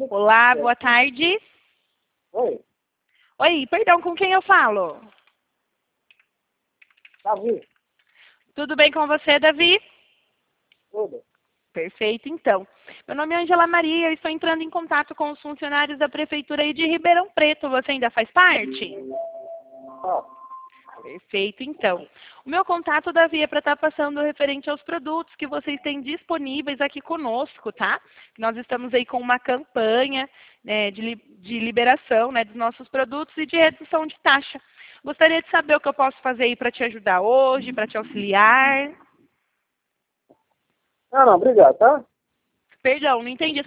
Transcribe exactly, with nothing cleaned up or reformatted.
Olá, boa tarde. Oi, Oi, perdão, com quem eu falo? Davi, Tudo bem com você, Davi? tudo. Perfeito, então. Meu nome é Angela Maria, eu estou entrando em contato com os funcionários da Prefeitura aí de Ribeirão Preto. Você ainda faz parte? Ó, Perfeito, então. O meu contato, Davi, é para estar passando referente aos produtos que vocês têm disponíveis aqui conosco, tá? Nós estamos aí com uma campanha, né, de, li de liberação, né, dos nossos produtos e de redução de taxa. Gostaria de saber o que eu posso fazer aí para te ajudar hoje, para te auxiliar. não, não, obrigado, tá? Perdão, não entendi.